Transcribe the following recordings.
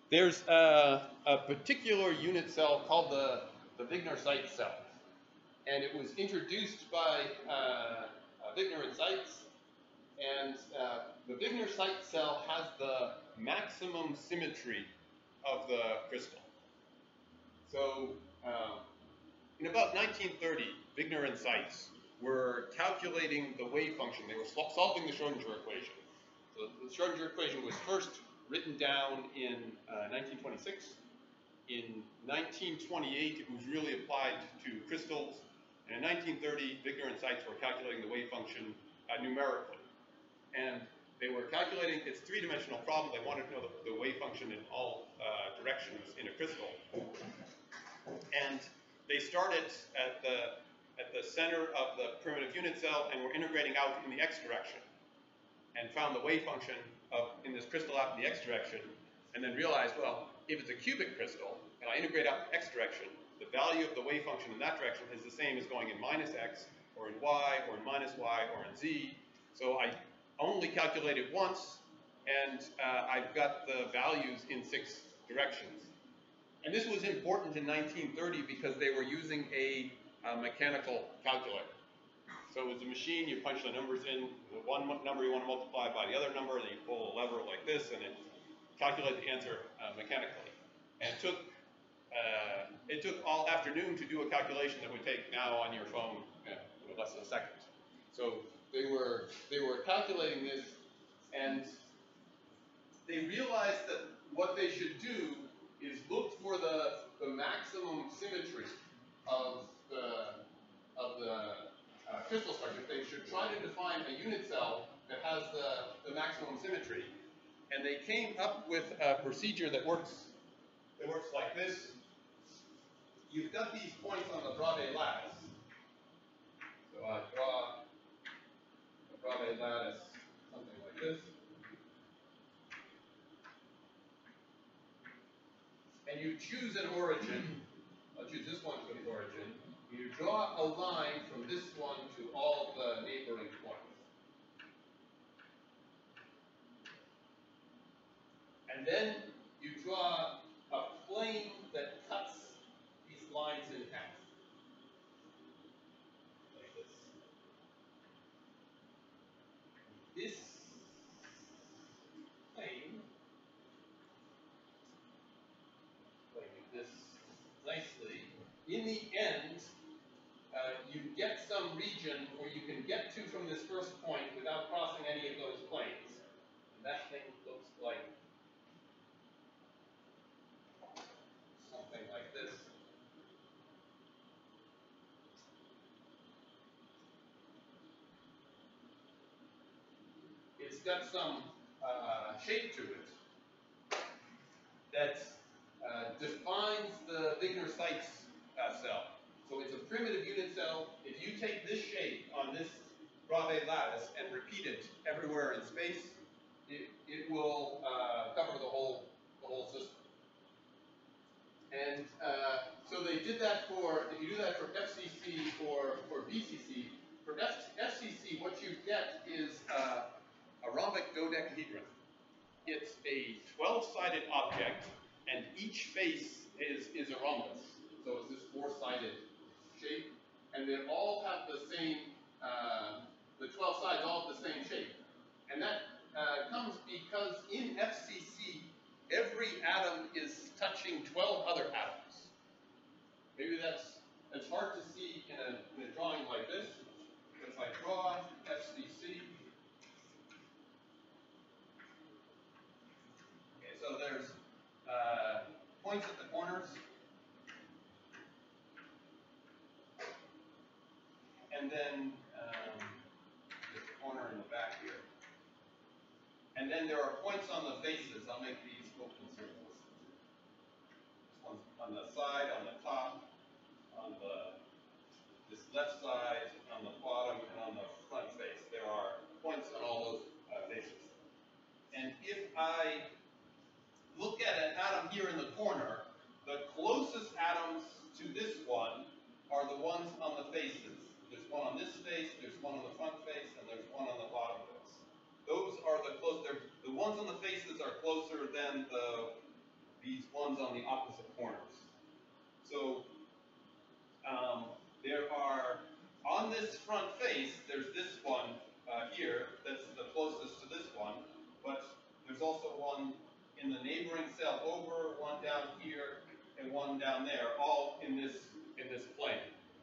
There's a particular unit cell called the Wigner-Seitz cell, and it was introduced by Wigner and Seitz. And the Wigner-Seitz cell has the maximum symmetry of the crystal. So in about 1930, Wigner and Seitz were calculating the wave function. They were solving the Schrodinger equation. So the Schrodinger equation was first written down in 1926. In 1928, it was really applied to crystals. And in 1930, Wigner and Seitz were calculating the wave function numerically. And they were calculating its three-dimensional problem. They wanted to know the wave function in all directions in a crystal. And they started at the center of the primitive unit cell and were integrating out in the x direction, and found the wave function in this crystal out in the x direction, and then realized, well, if it's a cubic crystal and I integrate out in the x direction, the value of the wave function in that direction is the same as going in minus x, or in y, or in minus y, or in z. So I only calculate it once, and I've got the values in 6 directions. And this was important in 1930 because they were using a mechanical calculator. So it was a machine, you punch the numbers in, the one number you want to multiply by the other number, and then you pull a lever like this, and it calculates the answer mechanically. And it took all afternoon to do a calculation that would take now on your phone less than a second. So they were calculating this, and they realized that what they should do is look for the maximum symmetry of the crystal structure. They should try to define a unit cell that has the maximum symmetry. And they came up with a procedure that works like this. You've got these points on the Bravais lattice. So I draw a Bravais lattice, something like this. And you choose an origin. I'll choose this one for the origin. You draw a line from this one to all the neighboring points. And then you draw a plane that cuts these lines in half. Like this. This plane, like this nicely, in the end, you get some region where you can get to from this first point without crossing any of those planes. And that thing looks like something like this. It's got some shape to it that defines the Wigner-Seitz cell. So it's a primitive unit cell. If you take this shape on this Bravais lattice and repeat it everywhere in space, it will cover the whole system. And so they did that if you do that for FCC or BCC, for FCC, what you get is a rhombic dodecahedron. It's a 12-sided object, and each face is a rhombus. So it's this 4-sided shape, and they all have the same, the 12 sides all have the same shape. And that comes because in FCC, every atom is touching 12 other atoms. Maybe that's hard to see in a drawing like this. If I draw FCC, okay, so there's points at the corners, and then there's a corner in the back here. And then there are points on the faces. I'll make these open circles. This one's on the side, on the top, on this left side, on the bottom, and on the front face. There are points on all those faces. And if I look at an atom here in the corner, the closest atoms to this one are the ones on the faces. There's one on this face, there's one on the front face, and there's one on the bottom face. Those are the ones on the faces are closer than the these ones on the opposite corners. So there are, on this front face, there's this one here that's the closest to this one, but there's also one in the neighboring cell over, one down here, and one down there, all in this plane.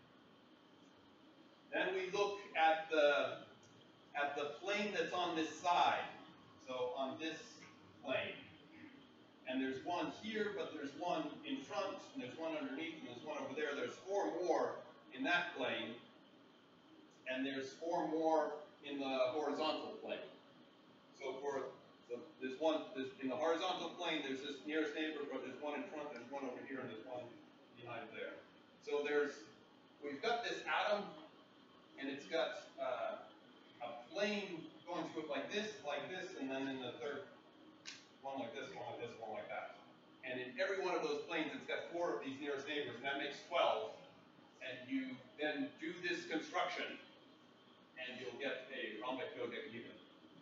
Then we look at the plane that's on this side, so on this plane. And there's one here, but there's one in front, and there's one underneath, and there's one over there. There's 4 more in that plane, and there's 4 more in the horizontal plane. So in the horizontal plane, there's this nearest neighbor, but there's one in front, there's one over here, and there's one behind there. So we've got this atom, and it's got a plane going to it like this, and then in the third, one like this, one like this, one like that. And in every one of those planes, it's got 4 of these nearest neighbors, and that makes 12. And you then do this construction, and you'll get a rhombic dodecahedron.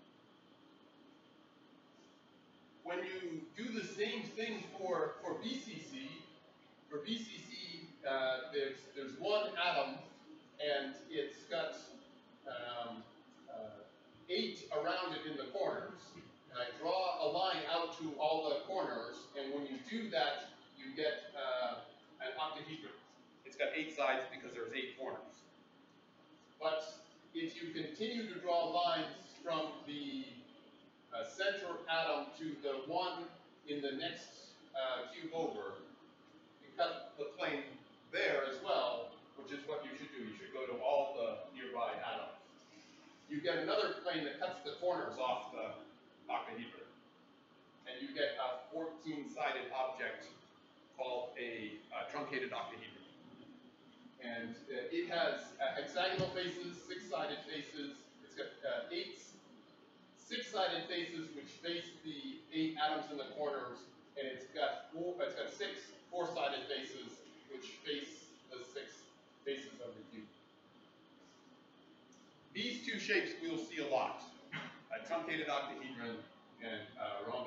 When you do the same thing for BCC, there's one atom, and it's got 8 around it in the corners. And I draw a line out to all the corners, and when you do that, you get an octahedron. It's got 8 sides because there's 8 corners. But if you continue to draw lines from the center atom to the one in the next cube over, you cut the plane there as well, which is what you should do. You should go to all the nearby atoms. You get another plane that cuts the corners off the octahedron. And you get a 14-sided object called a truncated octahedron. And it has hexagonal faces, 6-sided faces. It's got 8 6-sided faces which face the 8 atoms in the corners, and it's got 6 4-sided faces which face the 6 faces of the cube. These 2 shapes we'll see a lot: a truncated octahedron and a